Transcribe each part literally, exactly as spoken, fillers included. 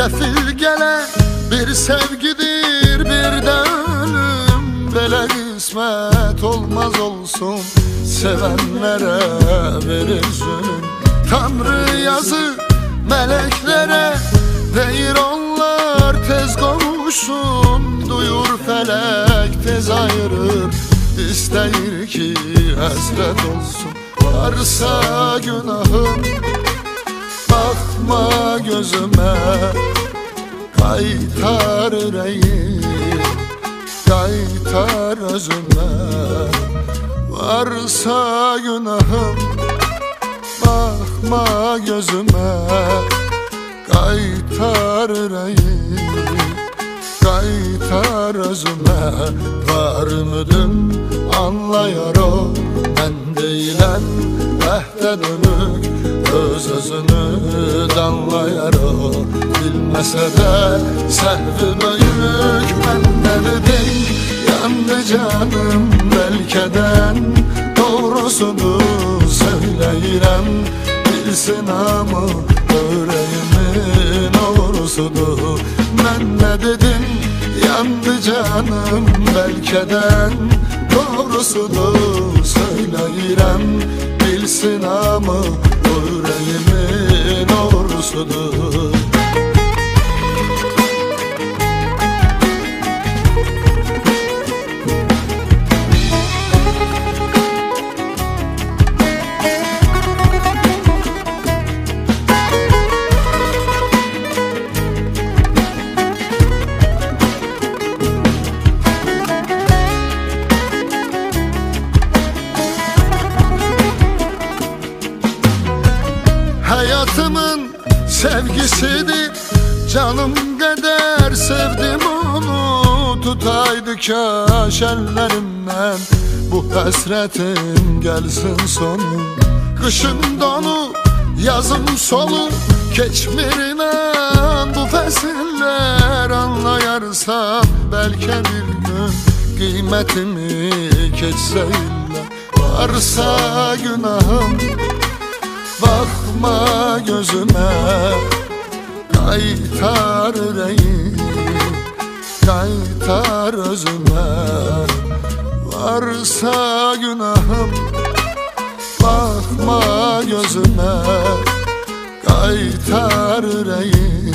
Kefil gelen bir sevgidir, bir de ölüm. Böyle kısmet olmaz olsun, sevenlere verir zulüm. Tanrı yazı meleklere, deyir onlar tez konuşsun. Duyur felek tez ayırır, isteyir ki hasret olsun. Varsa günahım bakma gözüme, kaytar yüreği, kaytar özüme. Varsa günahım bakma gözüme, kaytar yüreği, kaytar özüme. Var mıdın anlayar o, ben değilen vehde dönük. Öz özünü danlayar o, bilmese de sehvi büyük. Benden edin yandı canım belkeden, doğrusunu söyleyirem, bilsin ama yüreğimin doğrusudur. Ben ne dedim yandı canım belkeden, doğrusunu söyleyirem, bilsin ama yüreğimin doğrusudur. Hayatımın sevgisidir, canım kadar sevdim onu. Tutaydı kaş ellerimden, bu hasretin gelsin sonu. Kışın donu, yazın solu, geçmirinden bu fesiller. Anlayarsam belki bir gün kıymetimi geçse illa. Varsa günahım bakma gözüme, kaytar yüreği, kaytar özüme. Varsa günahım bakma gözüme, kaytar yüreği,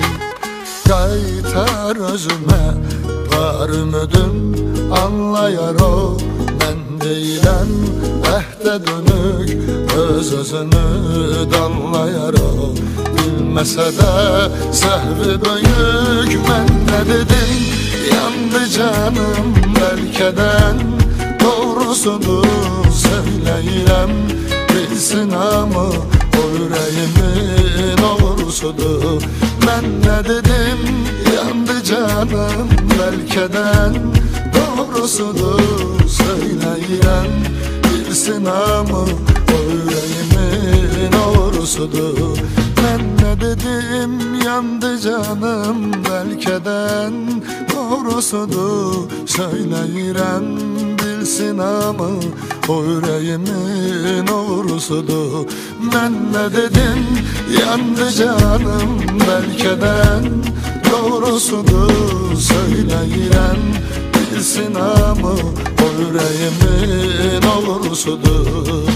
kaytar özüme. Var mıdın anlayar o, ben değilen vehde dönük. Öz özünü damlayar o, bilmese de sehvi büyük. Ben ne dedim yandı canım belkeden, doğrusunu söyleyirem, bilsin ama o yüreğimin doğrusudur. Ben ne dedim yandı canım belkeden, doğrusunu söyleyirem, bilsin ama o yüreğimin doğrusudur. Ben ne dedim yandı canım belkeden, doğrusudur söyleyirem, bilsin ama o yüreğimin doğrusudur. Ben ne dedim yandı canım belkeden, doğrusudur söyleyirem, bilsin ama o yüreğimin doğrusudur.